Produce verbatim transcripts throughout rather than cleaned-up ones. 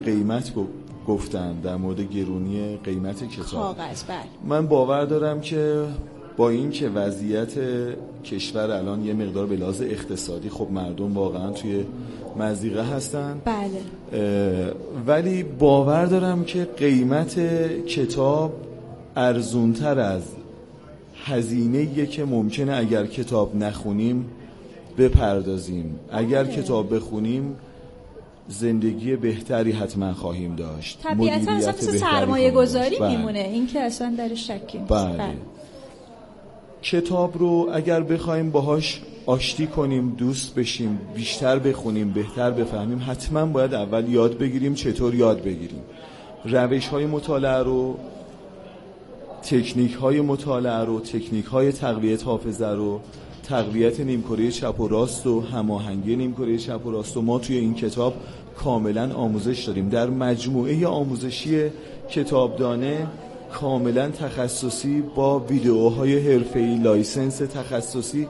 قیمت گفتن در مورد گرونی قیمت کتاب. کاغذ بله. من باور دارم که با این که وضعیت کشور الان یه مقدار به لحاظ اقتصادی خب مردم واقعا توی مضیقه هستن، بله، ولی باور دارم که قیمت کتاب ارزونتر از هزینه‌ایه که ممکنه اگر کتاب نخونیم بپردازیم. اگر کتاب بخونیم زندگی بهتری حتما خواهیم داشت. طبیعتا اصلا مثل سرمایه گذاری میمونه، این که اصلا در شکی نیست. بله. بله. کتاب رو اگر بخوایم باهاش آشتی کنیم، دوست بشیم، بیشتر بخونیم، بهتر بفهمیم، حتما باید اول یاد بگیریم چطور یاد بگیریم. روش های مطالعه رو، تکنیک های مطالعه رو، تکنیک های تقویت حافظه رو، تقویت نیمکره چپ و راست و هماهنگی نیمکره چپ و راست و ما توی این کتاب کاملا آموزش داریم. در مجموعه آموزشی کتابدانه کاملا تخصصی با ویدیوهای حرفه‌ای، لایسنس تخصصی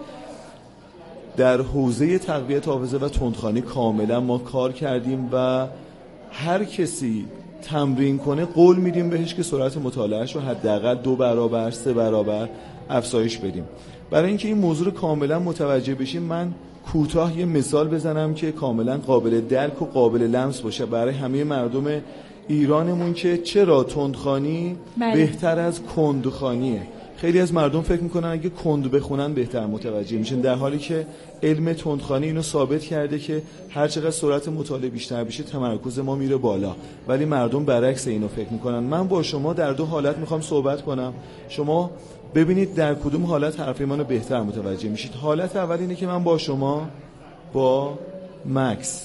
در حوزه تقویت حافظه و تندخوانی کاملا ما کار کردیم و هر کسی تمرین کنه قول میدیم بهش که سرعت مطالعهش رو حداقل دو برابر، سه برابر افزایش بدیم. برای اینکه این موضوع رو کاملا متوجه بشیم من کوتاه یه مثال بزنم که کاملا قابل درک و قابل لمس باشه برای همه مردم ایرانمون که چرا تندخوانی بهتر از کندخوانیه. خیلی از مردم فکر میکنن اگه کند بخونن بهتر متوجه میشن، در حالی که علم تندخوانی اینو ثابت کرده که هر چقدر سرعت مطالعه بیشتر بشه تمرکز ما میره بالا، ولی مردم برعکس اینو فکر میکنن. من با شما در دو حالت میخوام صحبت کنم، شما ببینید در کدوم حالت حرف منو بهتر متوجه میشید. حالت اول اینه که من با شما با مکس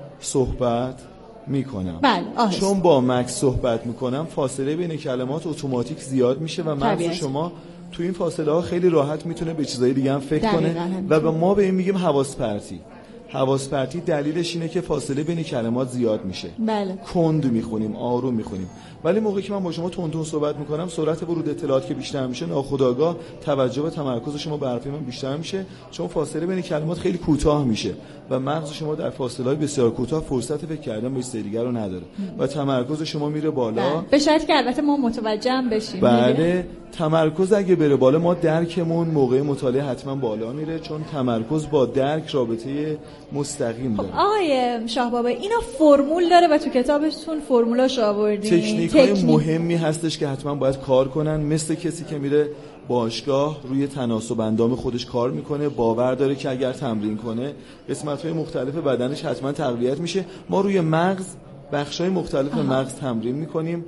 صحبت میکنم. بله، چون با مکس صحبت میکنم فاصله بین کلمات اتوماتیک زیاد میشه و مغز شما تو این فاصله ها خیلی راحت میتونه به چیزای دیگه هم فکر کنه و به ما به این میگیم حواس پرتی. حواس پرتی دلیلش اینه که فاصله بین کلمات زیاد میشه. بله. کند میخونیم، آروم میخونیم. ولی موقعی که من با شما تون تون صحبت میکنم سرعت ورود اطلاعات که بیشتر میشه ناخودآگاه توجه و تمرکز شما بر حرف من بیشتر میشه، چون فاصله بین کلمات خیلی کوتاه میشه و مغز شما در فاصله‌های بسیار کوتاه فرصت فکر کردن به چیز دیگر رو نداره و تمرکز شما میره بالا. به شرطی که البته ما متوجه هم بشیم. بله، تمرکز اگه بره بالا ما درکمون موقع مطالعه حتما بالا میره، چون تمرکز با درک رابطه مستقیم داره. آقای شاه بابا اینا فرمول داره و تو کتابتون فرمولاش آوردین. تکنیک‌های مهمی هستش که حتما باید کار کنن، مثل کسی که میره باشگاه روی تناسب اندام خودش کار میکنه، باور داره که اگر تمرین کنه قسمت‌های مختلف بدنش حتما تقویت میشه. ما روی مغز بخش‌های مختلف آها. مغز تمرین میکنیم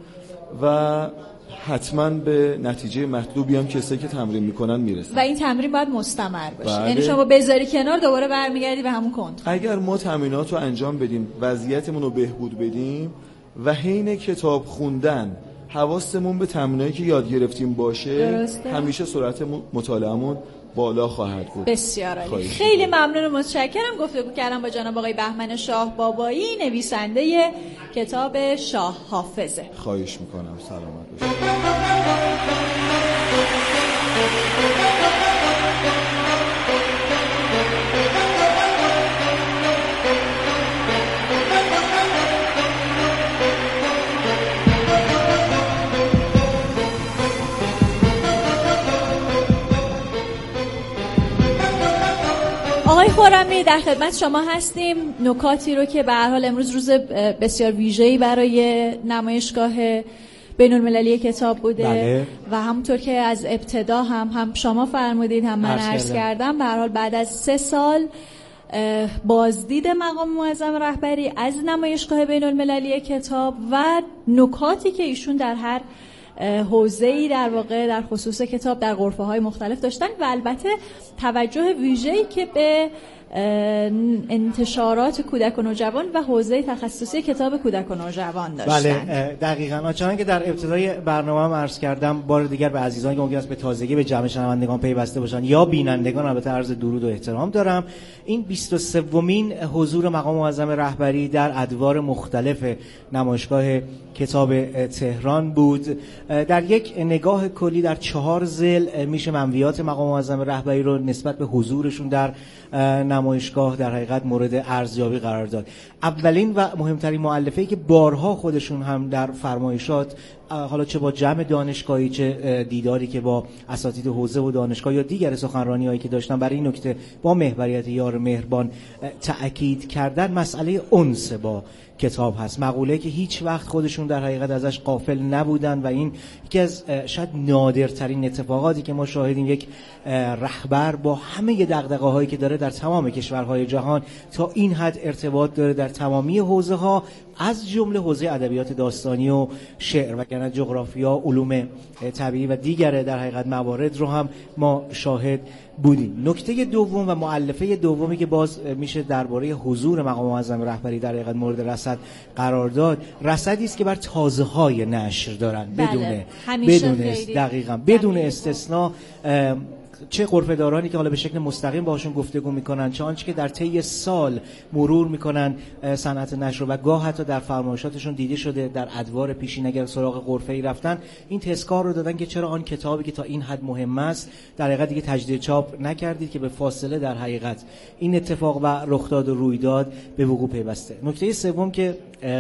و حتما به نتیجه مطلوبی هم کسی که تمرین میکنن میرسن. و این تمرین باید مستمر باشه. بله. یعنی شما بذاری کنار دوباره برمیگردی به همون کند. اگر ما تمرینات رو انجام بدیم، وضعیتمون رو بهبود بدیم و حین کتاب خوندن حواسمون به تمرینایی که یاد گرفتیم باشه، درسته. همیشه سرعت مطالعه‌مون بالا خواهد بود. بسیار عالی. خیلی ممنون و متشکرم. گفتگو کردم با جناب آقای بهمن شاه بابایی، نویسنده کتاب شاه حافظه. خواهش میکنم. سلامت باشید. آقای خرمی در خدمت شما هستیم. نکاتی رو که به هر حال امروز روز بسیار ویژه‌ای برای نمایشگاه بین‌المللی کتاب بوده بله. و همونطور که از ابتدا هم هم شما فرمودید هم من عرض کردم، به هر حال بعد از سه سال بازدید مقام معظم رهبری از نمایشگاه بین‌المللی کتاب و نکاتی که ایشون در هر حوزه‌ای در واقع در خصوص کتاب در غرفه‌های مختلف داشتن و البته توجه ویژه‌ای که به انتشارات کودک و نوجوان و حوزه تخصصی کتاب کودک و نوجوان داشتن. بله دقیقاً. چون که در ابتدای برنامه‌ام عرض کردم، بار دیگر به عزیزانی که ممکن است به تازگی به جمع شنوندگان پیوسته باشن یا بینندگان البته عرض درود و احترام دارم. این بیست و سومین حضور مقام معظم رهبری در ادوار مختلف نمایشگاه کتاب تهران بود. در یک نگاه کلی در چهار ضلع میشه منویات مقام معظم رهبری رو نسبت به حضورشون در نمایشگاه در حقیقت مورد ارزیابی قرار داد. اولین و مهمترین مؤلفه‌ای که بارها خودشون هم در فرمایشات، حالا چه با جمع دانشگاهی چه دیداری که با اساتید حوزه و دانشگاه یا دیگر سخنرانی‌هایی که داشتن برای این نکته با محوریت یار مهربان تأکید کردن، مسئله انس با کتاب هست. مقوله‌ای که هیچ وقت خودشون در حقیقت ازش غافل نبودن و این یکی از شاید نادرترین اتفاقاتی که ما شاهدیم، یک رهبر با همه دغدغه‌هایی که داره در تمام کشورهای جهان تا این حد ارتباط داره در تمامی حوزه‌ها، از جمله حوزه ادبیات داستانی و شعر و گرنه جغرافیا، علوم طبیعی و دیگر در حقیقت موارد رو هم ما شاهد بودیم. نکته دوم و مؤلفه دومی که باز میشه درباره حضور مقام معظم رهبری در حقیقت مورد رصد قرار داد، رصدی است که بر تازه‌های نشر دارن، بدون بدون دقیقاً بدون استثناء، چه غرفه‌دارانی که حالا به شکل مستقیم باشون گفتگو میکنن، چه آنچه که در طی سال مرور میکنن صنعت نشر و گاه حتی در فرمایشاتشون دیده شده در ادوار پیشین اگر سراغ غرفه‌ای رفتن این تذکار رو دادن که چرا آن کتابی که تا این حد مهم است در حقیقت دیگه تجدید چاپ نکردید که به فاصله در حقیقت این اتفاق و رخ داد و رویداد به وقوع پیوسته. نکته سوم که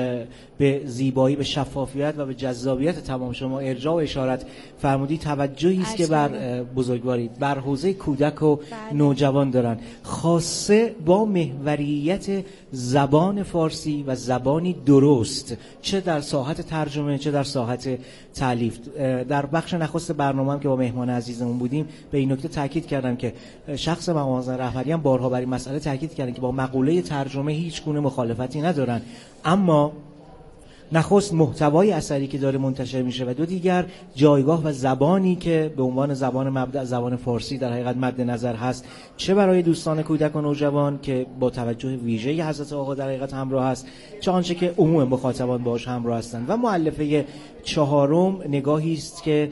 به زیبایی، به شفافیت و به جذابیت تمام شما ارجاع و اشارت فرمودی، توجهی است که بر بزرگواری بر حوزه کودک و بله. نوجوان دارن، خاصه با محوریت زبان فارسی و زبانی درست، چه در ساحت ترجمه چه در ساحت تالیف. در بخش نخست برنامه هم که با مهمان عزیزمون بودیم به این نکته تاکید کردم که شخص مقام معظم رهبری هم بارها بر این مسئله تاکید کردن که با مقوله ترجمه هیچ گونه مخالفتی ندارن، اما نخست محتوای اثری که داره منتشر میشه و دو دیگر جایگاه و زبانی که به عنوان زبان مبدأ زبان فارسی در حقیقت مد نظر هست، چه برای دوستان کودک و نوجوان که با توجه ویژه حضرت آقا در حقیقت همراه هست، چه آنچه که عموم مخاطبان باهاش همراه هستند. و مؤلفه چهارم نگاهی است که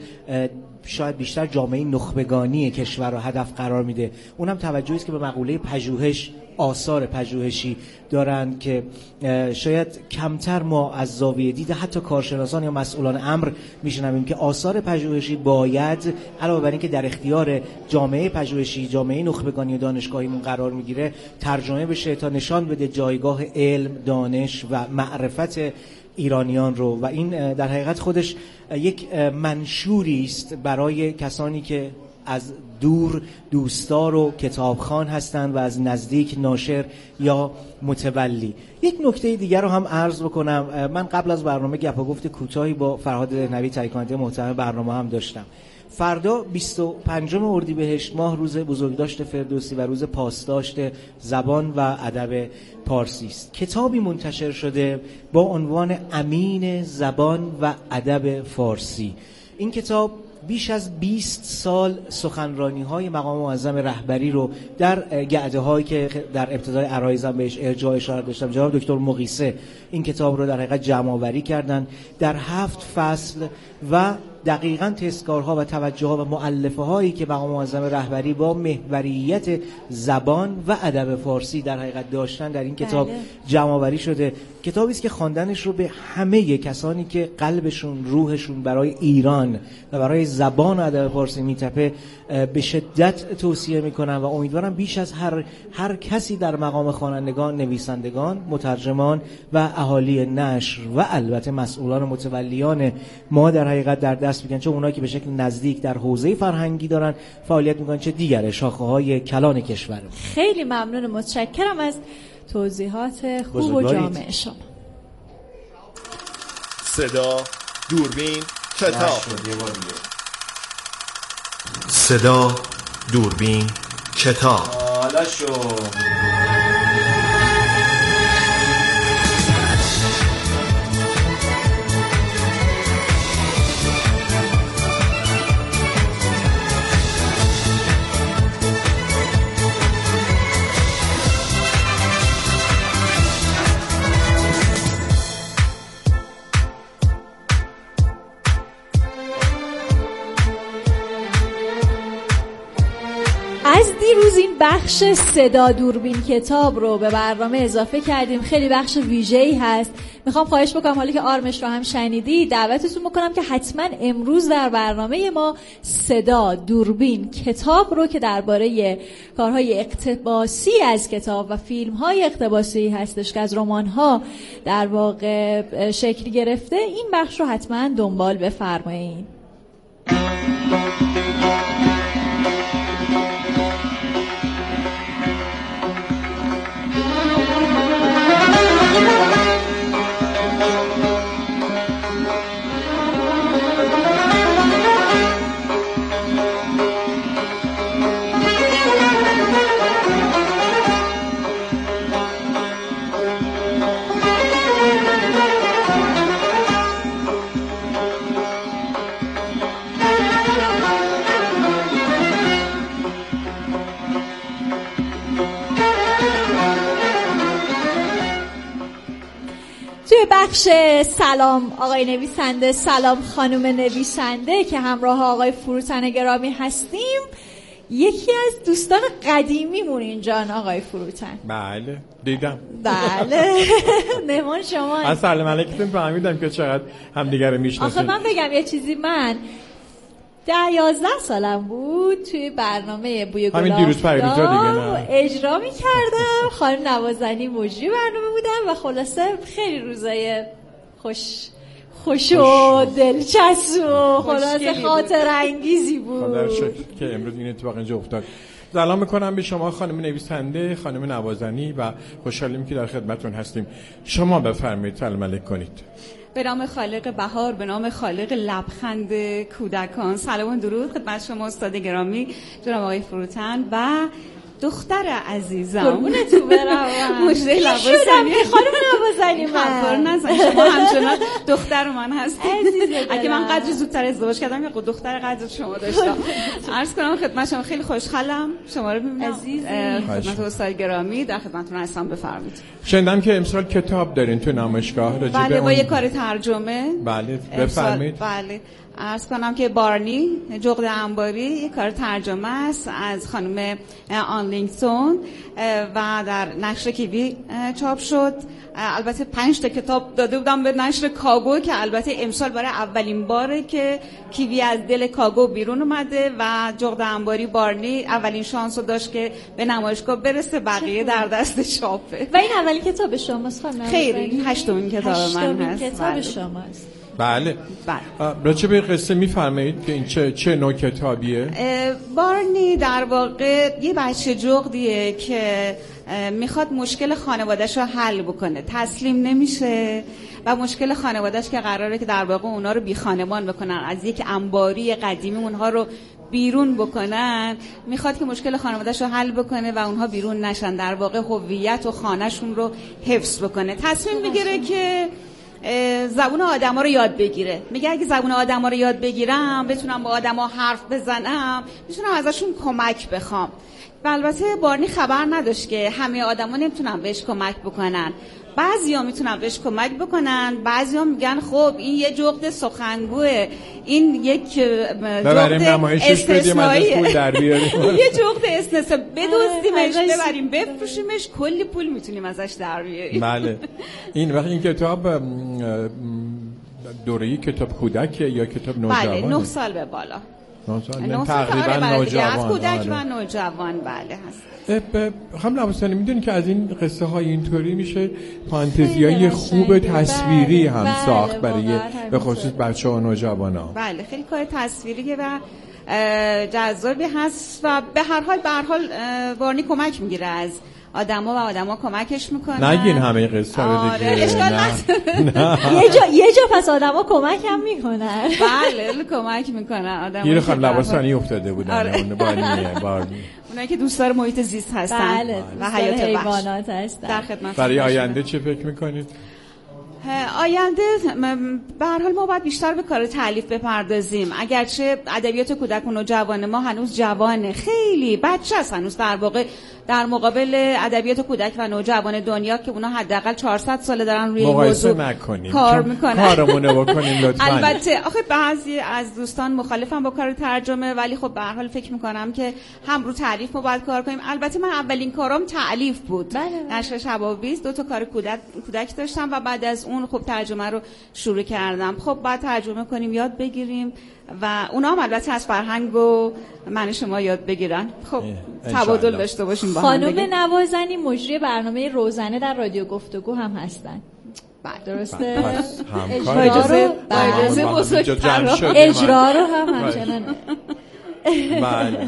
شاید بیشتر جامعه نخبگانی کشور رو هدف قرار میده، اونم توجهی است که به مقوله پژوهش، آثار پژوهشی دارند که شاید کمتر ما از زاویه دید حتی کارشناسان یا مسئولان امر میشنویم که آثار پژوهشی باید علاوه بر اینکه در اختیار جامعه پژوهشی، جامعه نخبگانی و دانشگاهیمون قرار میگیره، ترجمه بشه تا نشان بده جایگاه علم، دانش و معرفت ایرانیان رو. و این در حقیقت خودش یک منشوری است برای کسانی که از دور دوستدار و کتابخوان هستند و از نزدیک ناشر یا متولی. یک نکته دیگر رو هم عرض بکنم. من قبل از برنامه گپ و گفت کوتاهی با فرهاد نوی تهیه کننده محترم برنامه هم داشتم. فردا بیست و پنجم اردیبهشت ماه روز بزرگداشت فردوسی و روز پاسداشت زبان و ادب پارسی است. کتابی منتشر شده با عنوان امین زبان و ادب فارسی. این کتاب بیش از بیست سال سخنرانی‌های مقام معظم رهبری رو در گعده‌هایی که در ابتدای عرایزم بهش ارجاع اشاره داشتم، جناب دکتر مقیسه این کتاب رو در حقیقت جمع‌آوری کردن در هفت فصل و دقیقاً تذکارها و توجه‌ها و مؤلفه‌هایی که مقام معظم رهبری با محوریت زبان و ادب فارسی در حقیقت داشتن در این کتاب بله. جمع‌آوری شده. کتابی است که خواندنش رو به همه کسانی که قلبشون، روحشون برای ایران و برای زبان و ادب فارسی میتپه به شدت توصیه میکنم و امیدوارم بیش از هر هر کسی در مقام خوانندگان، نویسندگان، مترجمان و اهالی نشر و البته مسئولان و متولیان ما در حقیقت در دست بگیرن، چه اونایی که به شکل نزدیک در حوزه فرهنگی دارن فعالیت میکنن، چه دیگر شاخه‌های کلان کشور. خیلی ممنون، متشکرم از توضیحات خوب و جامع شما. صدا، دوربین، کتاب. صدا، دوربین، کتاب. حالا شد. دیروز این بخش صدا دوربین کتاب رو به برنامه اضافه کردیم. خیلی بخش ویژه‌ای هست میخوام خواهش بکنم حالا که آرمش رو هم شنیدی دعوتتون بکنم که حتما امروز در برنامه ما صدا، دوربین، کتاب رو که درباره کارهای اقتباسی از کتاب و فیلم‌های اقتباسی هستش که از رمان‌ها در واقع شکل گرفته، این بخش رو حتما دنبال بفرمایید. بخش سلام آقای نویسنده، سلام خانم نویسنده که همراه آقای فروتن گرامی هستیم، یکی از دوستان قدیمیمون اینجان آقای فروتن. بله دیدم. بله نمان شما. از سلام علیکم فهمیدم که چقدر همدیگه رو میشناسید. آخه من بگم یه چیزی، من ده یازده سالم بود توی برنامه بوی گل همین دیروز پریروز دیگه نه اجرا می‌کردم. خانم نوازنی مجری برنامه بودم و خلاصه خیلی روزای خوش خوش و دلچسب و خلاصه خاطر انگیزی بود. خدا رو شکر که امروز این اتفاق اینجا افتاد. سلام میکنم به شما خانم نویسنده، خانم نوازنی و خوشحالیم که در خدمتتون هستیم. شما بفرمایید سلام علیک کنید. به نام خالق بهار، به نام خالق لبخند کودکان، سلام و درود خدمت شما استاد گرامی جناب آقای فروتن و دختر عزیزم. قربونتون برم. مجده لباسانی خانم نوازنی من. خبر نزن شما همچنان دختر من هستی. اگه من قدر زودتر ازدواج کردم یا دختر قدر شما داشتم. عرض کنم خدمت شما خیلی خوشحالم شما رو ببینم. عزیز خدمت استاد گرامی در خدمتتون هستم، بفرمایید. شنیدم که امسال کتاب دارین تو نمایشگاه راجع به بله با یه کار ترجمه. بله بفرمایید. بله عرض کنم که بارنی جغد انباری یک کار ترجمه است از خانم آنلینگتون و در نشر کیوی چاپ شد. البته پنج تا کتاب داده بودم به نشر کاگو که البته امسال برای اولین باره که کیوی از دل کاگو بیرون اومده و جغد انباری بارنی اولین شانس رو داشت که به نمایشگاه برسه، بقیه در دست چاپه. و این اولین کتاب شماست خانم؟ خیر، این هشتمین کتاب من هست. کتاب شماست. بله. بله. راجع به قصه میفرمایید که این چه چه نوع کتابیه؟ بارنی در واقع یه بچه جغدیه که میخواد مشکل خانواده‌اش رو حل بکنه، تسلیم نمیشه و مشکل خانواده‌اش که قراره که در واقع اونا رو بی خانمان بکنن، از یک انباری قدیمی اونها رو بیرون بکنن، میخواد که مشکل خانواده‌اش رو حل بکنه و اونها بیرون نشن، در واقع هویت و خانه‌شون رو حفظ بکنه. تصمیم میگیره که زبون آدما رو یاد بگیره. میگه اگه زبون آدما رو یاد بگیرم بتونم با آدما حرف بزنم، میتونم ازشون کمک بخوام. و البته بارنی خبر نداشت که همه آدما نمیتونن بهش کمک بکنن. بعضیا میتونن بهش کمک بکنن، بعضیا میگن خب این یه جغد سخنگوه، این یک جغد استثنائیه، یه جغد استثنا، بدزدیمش ببریم بفروشیمش کلی پول میتونیم ازش در بیاریم. بله. این وقت این کتاب دوره‌ای کتاب کودک یا کتاب نوجوان؟ بله نه سال به بالا. نه سال نه تقریبا نوجوان. کودک و نوجوان بله هست. خانم لباسانی میدونی که از این قصه های اینطوری میشه فانتزیای خوب تصویری هم بله ساخت برای به خصوص بچه ها و نوجوان ها. بله خیلی کار تصویریه و جذابی هست و به هر حال به هر حال بارنی کمک میگیره از آدما و آدما کمکش میکنن. نگین همه قصه رو دیگه. آره اشکال نداره. یه جا یه جا پس آدما کمک هم میکنن. بله کمک میکنن آدما. گیر خانم لباسانی افتاده بودن. آره. اون بارنیه بارنی. اونایی که دوستدار محیط زیست هستن بله. و حیات حیوانات هستن. در خدمت. برای آینده چه فکر میکنید؟ آینده به هر حال ما باید بیشتر به کار تالیف بپردازیم. اگرچه ادبیات کودک و نوجوان ما هنوز جوانه، خیلی بچه است هنوز، در واقع در مقابل ادبیات کودک و نوجوان دنیا که اونا حداقل چهارصد ساله دارن روی این موضوع نکنیم. کار میکنن. کارمونو بکنیم لطفاً. البته آخه بعضی از دوستان مخالفم با کار ترجمه، ولی خب به هر حال فکر میکنم که هم رو تعریف ما باید کار کنیم. البته من اولین کارم تعلیف بود. نشر شبابیز دو تا کار کودک کودک داشتم و بعد از اون خب ترجمه رو شروع کردم. خب بعد ترجمه کنیم، یاد بگیریم و اونا هم البته از فرهنگ و من شما یاد بگیرن. خب تبادل داشته باشیم با هم. خانم نوازنی مجری برنامه روزانه در رادیو گفتگو هم هستن. درسته؟ اجرا رو برنامه بزرگتر اجرا رو هم همچنان. بله.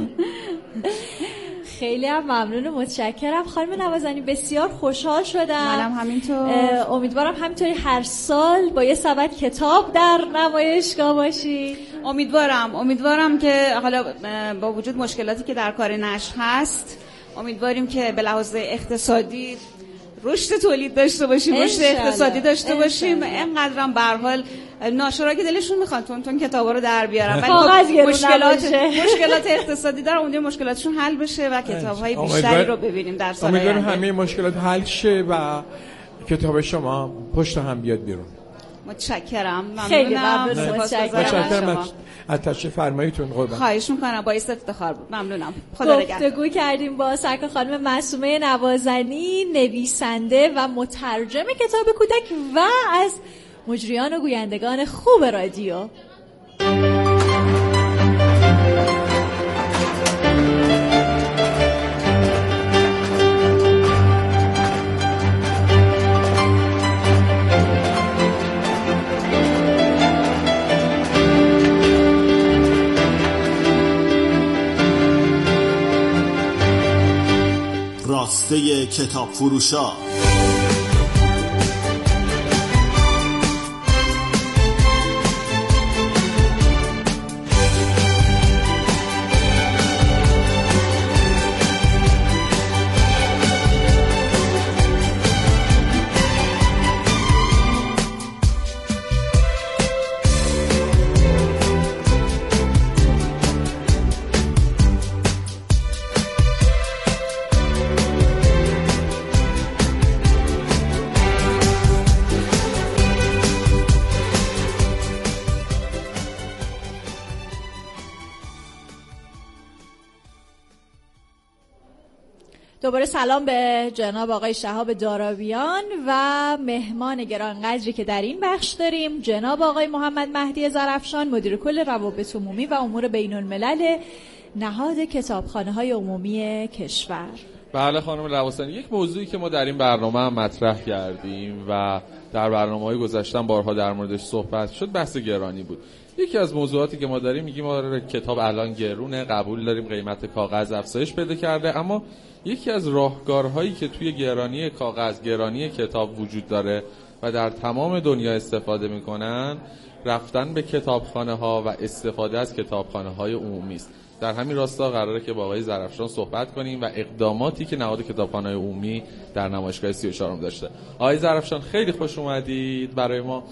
خیلی هم ممنون و متشکرم خانم نوازنی، بسیار خوشحال شدم. منم همینطور. امیدوارم همینطوری هر سال با یه سبد کتاب در نمایشگاه باشی. امیدوارم امیدوارم که حالا با وجود مشکلاتی که در کار نشر هست، امیدواریم که به لحاظ اقتصادی رشد تولید داشته باشیم، رشد اقتصادی داشته باشیم. اینقدرم به هر حال ناشرا که دلشون میخوان تون تون کتابا رو در بیارن، ولی خب مشکلات مشکلات اقتصادی دارن، امیدوارم مشکلاتشون حل بشه و کتاب‌های بیشتری رو ببینیم در سال آینده. امیدوارم همه مشکلات حل شه و کتاب شما پشت هم بیاد بیرون. متشکرم. خیلی ممنونم. متشکرم از تشریف فرماییتون. قربان. خواهش میکنم، باعث افتخار بود. ممنونم. خدا نگهدار. گفتگو کردیم با سرکار خانم معصومه نوازنی، نویسنده و مترجم کتاب کودک و از مجریان و گویندگان خوب رادیو. راسته کتاب فروشا. دوباره سلام به جناب آقای شهاب دارابیان و مهمان گرانقدری که در این بخش داریم، جناب آقای محمد مهدی زرافشان، مدیر کل روابط عمومی و امور بین الملل نهاد کتابخانه‌های عمومی کشور. بله خانم لواسانی، یک موضوعی که ما در این برنامه هم مطرح کردیم و در برنامه‌های گذشته بارها در موردش صحبت شد، بحث گرانی بود. یکی از موضوعاتی که ما داریم میگیم ما کتاب الان گرونه، قبول داریم قیمت کاغذ افزایش پیدا کرده، اما یکی از راهکارهایی که توی گرانی کاغذ، گرانی کتاب وجود داره و در تمام دنیا استفاده میکنن، رفتن به کتابخانه ها و استفاده از کتابخانه های عمومی است. در همین راستا قراره که با آقای زرافشان صحبت کنیم و اقداماتی که نهاد کتابخانه های عمومی در نمایشگاه سی و چهارم داشته. آقای زرافشان خیلی خوش اومدید، برای ما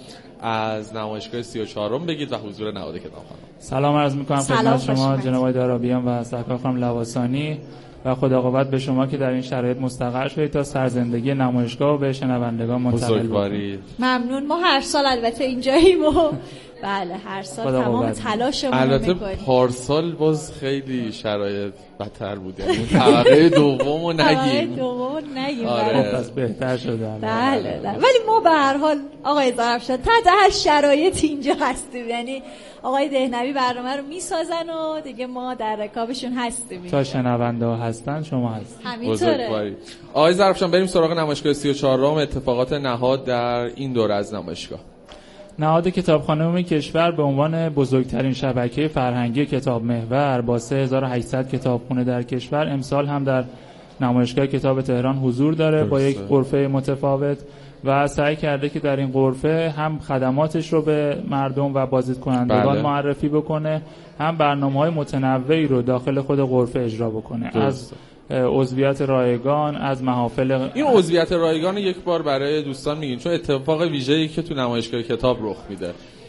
از نمایشگاه سی و چهارم بگید و حضور نهاد کتابخانه. سلام عرض می‌کنم خدمت شما جناب آقای دارابیان و سرکار خانم لواسانی و خدا قوت به شما که در این شرایط مستقر شدید تا سرزندگی نمایشگاه و به شنوندگان منتقل کنید. ممنون. ما هر سال البته اینجاییم و بله هر سال تمام تلاشمون رو می‌کنیم. البته پارسال باز خیلی شرایط بدتر بوده. اون طبقه دومو نگیم. طبقه دومو نگیم. آره. پس بهتر شده. بله بله. ولی ما به هر حال آقای زرافشان تحت هر شرایط اینجا هستیم. یعنی آقای دهنوی برنامه رو میسازن و دیگه ما در رکابشون هستیم. تا شنونده ها هستن شما هستید. همینطوره. آقای زرافشان بریم سراغ نمایشگاه سی و چهارم، اتفاقات نهاد در این دوره از نمایشگاه. نهاد کتابخانه عمومی کشور به عنوان بزرگترین شبکه فرهنگی کتاب محور با سه هزار و هشتصد کتابخانه در کشور امسال هم در نمایشگاه کتاب تهران حضور داره با یک غرفه متفاوت و سعی کرده که در این غرفه هم خدماتش رو به مردم و بازدیدکنندگان بله. معرفی بکنه، هم برنامه‌های متنوعی رو داخل خود غرفه اجرا بکنه. درست. از عضویت رایگان، از محافل. این عضویت رایگان یک بار برای دوستان میگین، چون اتفاق ویژه‌ای که تو نمایشگاه کتاب رخ میده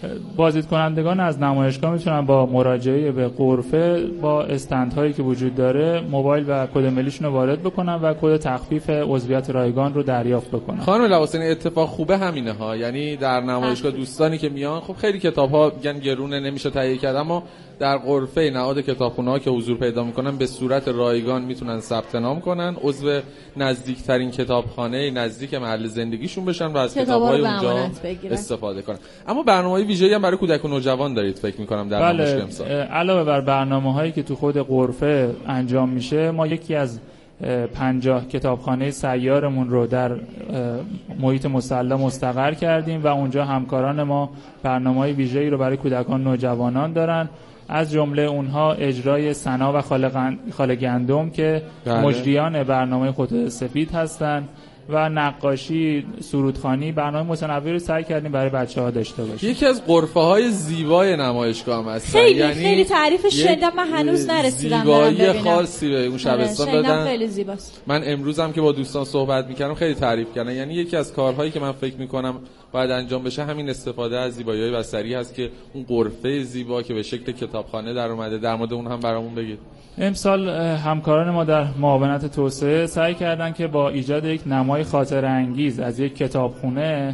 بازدید کنندگان از نمایشگاه میتونن با مراجعه به غرفه با استندهایی که وجود داره موبایل و کد ملیشون رو وارد بکنن و کد تخفیف عضویت رایگان رو دریافت بکنن. خانم لواسانی اتفاق خوبه همینه ها، یعنی در نمایشگاه دوستانی که میان خب خیلی کتاب‌ها میگن گرونه نمیشه تهیه کرد، اما در غرفه نهاد کتابخونه‌ها که حضور پیدا میکنن به صورت رایگان میتونن ثبت نام کنن، عضو نزدیکترین کتابخانه نزدیک محل زندگیشون بشن و از کتاب‌های اونجا استفاده کنن. اما برنامه‌های ویژه‌ای هم برای کودک و نوجوان دارید فکر می‌کنم در بله. نمایشگاه امسال. علاوه بر برنامه‌هایی که تو خود غرفه انجام میشه، ما یکی از پنجاه کتابخانه سیارمون رو در محیط مصلی مستقر کردیم و اونجا همکاران ما برنامه‌های ویژه‌ای رو برای کودکان و نوجوانان دارن، از جمله اونها اجرای سنا و خاله گندم که بله. مجریان برنامه خطوط سفید هستن و نقاشی، سرودخوانی، برنامه متنوعی رو سعی کردیم برای بچه‌ها داشته باشیم. یکی از غرفه‌های زیبای نمایشگاه هم هست. خیلی یعنی خیلی تعریفش شنیدم، من هنوز نرسیدم زیبایی خاصی به اون شبستان دادن. خیلی زیباست. من امروز هم که با دوستان صحبت می‌کردم خیلی تعریف کردن. یعنی یکی از کارهایی که من فکر می‌کنم باید انجام بشه همین استفاده از زیبایی‌های بصری هست که اون غرفه زیبا که به شکل کتابخانه در اومده، در مورد اون هم برامون بگید. امسال همکاران ما در معاونت توسعه سعی کردن که با ایجاد یک نمای خاطره انگیز از یک کتابخونه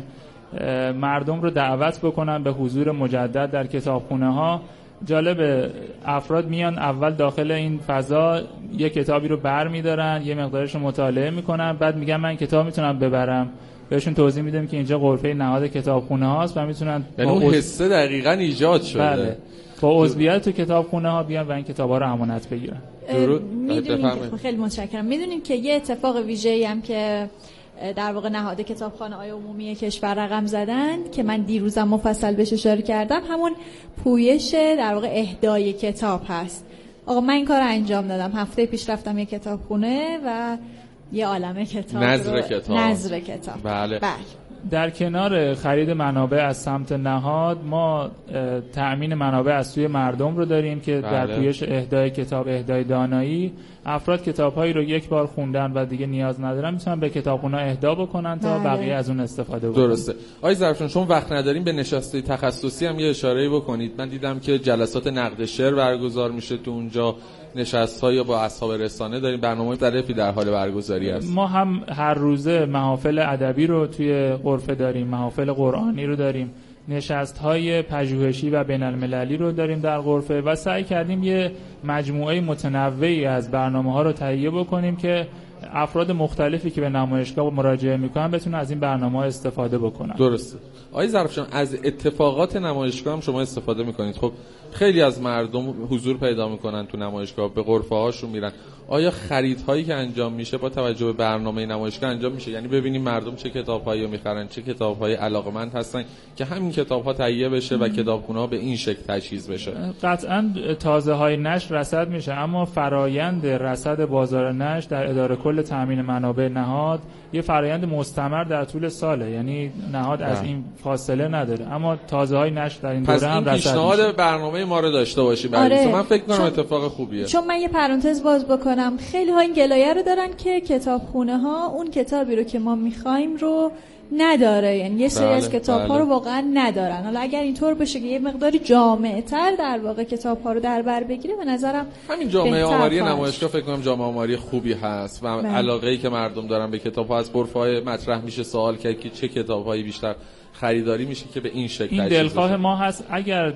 مردم رو دعوت بکنن به حضور مجدد در کتابخونه ها. جالب، افراد میان اول داخل این فضا یک کتابی رو بر می‌دارن، یه مقدارش رو مطالعه میکنن، بعد میگن من کتاب میتونم ببرم. بهشون توضیح میدم که اینجا غرفه نهاد کتابخونه هاست و میتونن یعنی اون حسه دقیقاً ایجاد شده. بله. با عضویت تو کتابخونه ها بیان و این کتابا رو امانت بگیرن. میدونیم که خیلی متشکرم. میدونیم که یه اتفاق ویژه‌ای هم که در واقع نهاد کتابخانه‌های عمومی کشور رقم زدن که من دیروزم مفصل بهش اشاره کردم، همون پویش در واقع اهدای کتاب هست. آقا من این کار انجام دادم. هفته پیش رفتم یه کتابخونه و یه عالمه کتاب نظر کتاب نظر کتاب بله. بله. در کنار خرید منابع از سمت نهاد، ما تأمین منابع از سوی مردم رو داریم که بله. در پویش اهدای کتاب، اهدای دانایی، افراد کتاب‌هایی رو یک بار خوندن و دیگه نیاز ندارن میتونن به کتابخونه اهدا بکنن تا بله. بقیه از اون استفاده بکنن. درسته. آقای ظرفشان، شما وقت نداریم به نشسته تخصصی هم یه اشاره‌ای بکنید. من دیدم که جلسات نقد شعر برگزار میشه تو اونجا، نشست‌های با اصحاب رسانه داریم، برنامه‌های مختلفی در حال برگزاری است. ما هم هر روزه محافل ادبی رو توی غرفه داریم، محافل قرآنی رو داریم، نشست‌های پژوهشی و بین‌المللی رو داریم در غرفه و سعی کردیم یه مجموعه متنوعی از برنامه‌ها رو تهیه بکنیم که افراد مختلفی که به نمایشگاه مراجعه میکنن بتونن از این برنامه‌ها استفاده بکنن. درسته. آقای ظرفشان، از اتفاقات نمایشگاه هم شما استفاده میکنید. خب خیلی از مردم حضور پیدا میکنن تو نمایشگاه، به غرفه هاشون میرن. آیا خریدهایی که انجام میشه با توجه به برنامه نمایشگاه انجام میشه؟ یعنی ببینیم مردم چه کتاب‌هایی رو میخرن، چه کتاب‌های علاقمند هستن که همین کتاب‌ها تهیه بشه و کتابخونه‌ها به این شکل تجهیز بشه. قطعاً تازه‌های نشر رصد میشه، اما فرایند رصد بازار نشر در اداره کل تامین منابع نهاد یه فرایند مستمر در طول ساله، یعنی نهاد از این فاصله نداره، اما تازه‌های نشر در این دوره هم رصد میشه. پیشنهاد برنامه ما رو داشته باشیم. آره. من فکر کنم اتفاق خوبیه. چون من یه پرانتز باز بکنم، خیلی ها این گلایه رو دارن که کتابخونه ها اون کتابی رو که ما می‌خوایم رو نداره، یعنی یه سری بله، از کتاب‌ها بله. رو واقعا ندارن. حالا اگر اینطور بشه که یه مقداری جامع‌تر در واقع کتاب‌ها رو در بر بگیره، به نظرم همین جامعه آماری نمایشگاه فکر کنم جامعه آماری خوبی هست و بله. علاقه‌ای که مردم دارن به کتاب‌ها از غرفه‌های مطرح میشه سوال کرد که چه کتاب‌هایی بیشتر خریداری میشه که به این شکل این دلخواه ما هست. اگر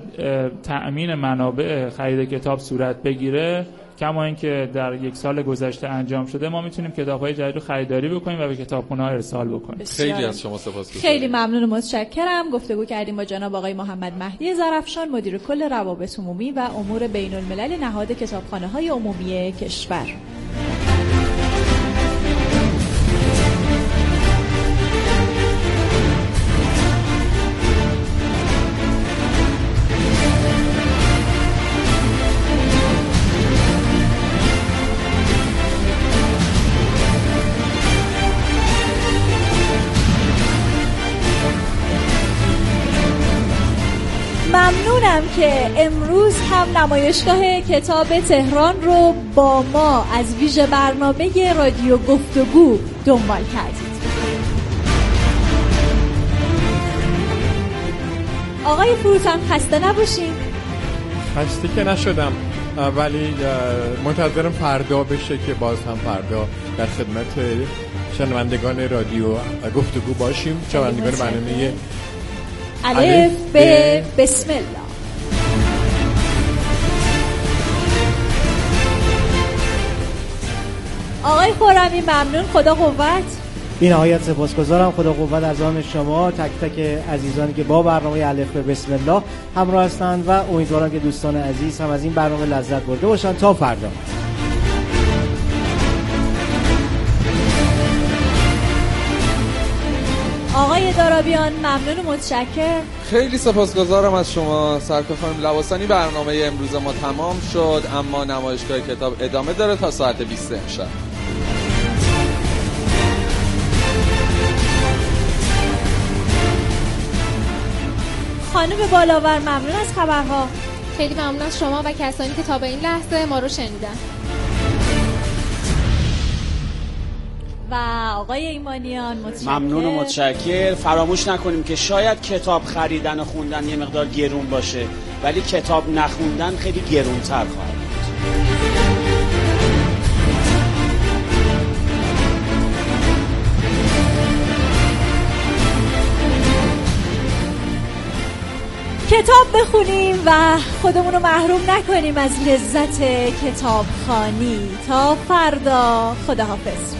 تأمین منابع خرید کتاب صورت بگیره، کما اینکه در یک سال گذشته انجام شده، ما میتونیم کتاب‌های جدید رو خریداری بکنیم و به کتابخونه‌ها ارسال بکنیم. خیلی از شما سپاسگزارم. خیلی ممنون و متشکرم. گفتگو کردیم با جناب آقای محمد مهدی ظرفشان، مدیر کل روابط عمومی و امور بین‌الملل نهاد کتابخانه‌های عمومی کشور. ممنونم که امروز هم نمایشگاه کتاب تهران رو با ما از ویژه برنامه رادیو گفتگو دنبال کردید. آقای فروتن خسته نباشین. خسته که نشدم، ولی منتظرم فردا بشه که باز هم فردا در خدمت شنوندگان رادیو گفتگو باشیم. شنوندگان برنامه الف به بسم الله. آقای خرمی ممنون، خدا قوت. بی نهایت سپاسگزارم، خدا قوت از آن شما تک تک عزیزانی که با برنامه الف به بسم الله همراه هستند و امیدوارم که دوستان عزیز هم از این برنامه لذت برده باشند. تا فردا. آقای دارابیان ممنون و متشکر. خیلی سپاسگزارم از شما سرکار خانم لواسانی. برنامه امروز ما تمام شد، اما نمایشگاه کتاب ادامه داره تا ساعت بیست امشب. خانم بالاور ممنون از خبرها. خیلی ممنون از شما و کسانی که تا به این لحظه ما رو شنیدن. و آقای ایمانیان متشکر. ممنون و متشکر. فراموش نکنیم که شاید کتاب خریدن و خوندن یه مقدار گرون باشه، ولی کتاب نخوندن خیلی گرونتر خواهد بود. کتاب بخونیم و خودمون رو محروم نکنیم از لذت کتابخوانی. تا فردا، خداحافظ.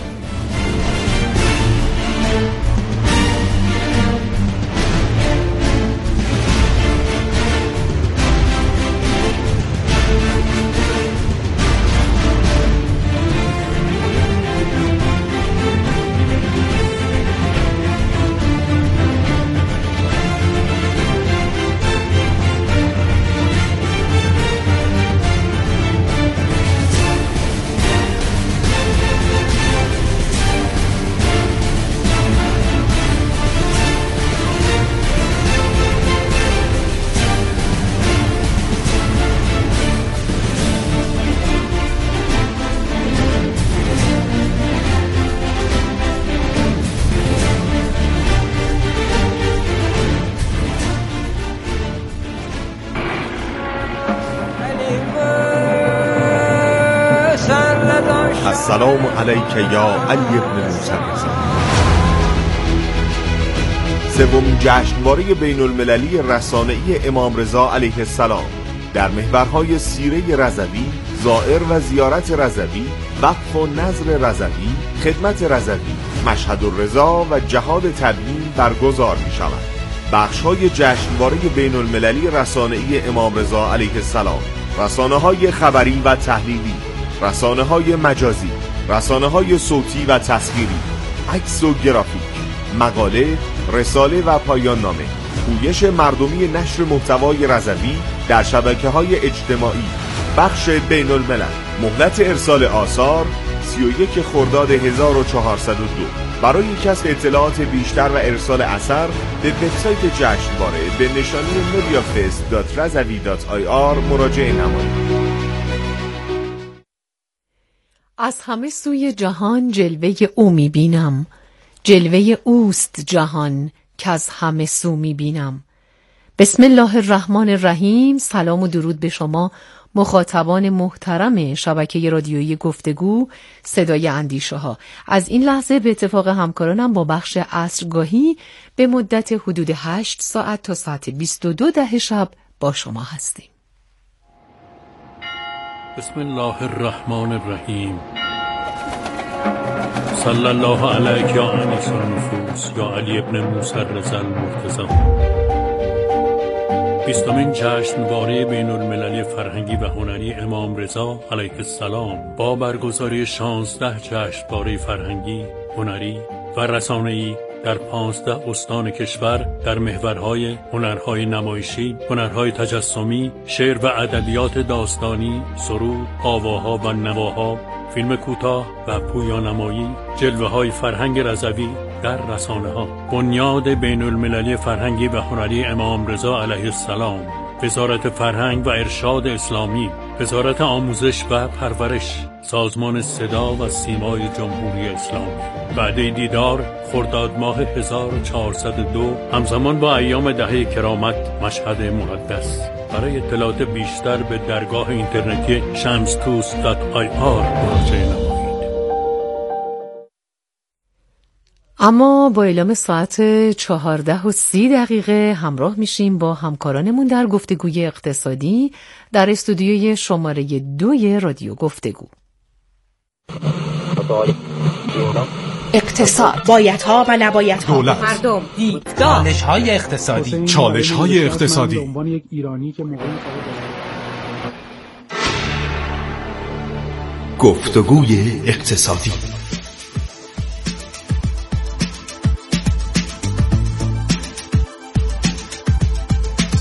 السلام علیک یا علی ابن موسی رضا. سومین جشنواره بین المللی رسانه‌ای امام رضا علیه السلام در محورهای سیره رضوی، زائر و زیارت رضوی، وقف و نظر رضوی، خدمت رضوی، مشهد الرضا و جهاد تبیین برگزار می شود. بخش‌های جشنواره بین المللی رسانه‌ای امام رضا علیه السلام: رسانه‌های خبری و تحلیلی، رسانه‌های مجازی، رسانه‌های صوتی و تصویری، عکس و گرافیک، مقاله، رساله و پایان نامه، پویش مردمی نشر محتوای رضوی در شبکه‌های اجتماعی، بخش بین الملل. مهلت ارسال آثار سی و یک خرداد هزار و چهارصد و دو. برای کسب اطلاعات بیشتر و ارسال اثر به وبسایت جشنواره به نشانی mediafest دات رضوی دات آی آر مراجعه نمایید. از همه سوی جهان جلوه او میبینم، جلوه اوست جهان که از همه سو میبینم. بسم الله الرحمن الرحیم. سلام و درود به شما مخاطبان محترم شبکه رادیویی گفتگو صدای اندیشه ها. از این لحظه به اتفاق همکارانم با بخش عصرگاهی به مدت حدود هشت ساعت تا ساعت بیست و دو ده شب با شما هستیم. بسم الله الرحمن الرحیم. صلی الله علیک یا انیس النفوس یا علی ابن موسی رضا المرتضی. بیستمین جشنواره بین المللی فرهنگی و هنری امام رضا علیه السلام با برگزاری شانزده جشنواره فرهنگی، هنری و رسانه‌ای در پانزده استان کشور در محورهای هنرهای نمایشی، هنرهای تجسمی، شعر و ادبیات داستانی، سرود، آواها و نواها، فیلم کوتاه و پویانمایی، جلوه‌های فرهنگ رضوی در رسانه‌ها. بنیاد بین المللی فرهنگی و هنری امام رضا علیه السلام، وزارت فرهنگ و ارشاد اسلامی، وزارت آموزش و پرورش، سازمان صدا و سیمای جمهوری اسلامی. وعده دیدار خرداد ماه هزار و چهارصد و دو همزمان با ایام دهه کرامت مشهد مقدس. برای اطلاعات بیشتر به درگاه اینترنتی شمستوس دات آی آر مراجعه نمایید. اما با اعلام ساعت چهارده و سی دقیقه همراه میشیم با همکارانمون در گفتگوی اقتصادی در استودیوی شماره دوی رادیو گفتگو. اقتصاد، بایدها و نبایدها، دولت، مردم، دیدگاه، چالش‌های اقتصادی، چالش‌های اقتصادی. به عنوان یک ایرانی که موقعی گفتگوی اقتصادی.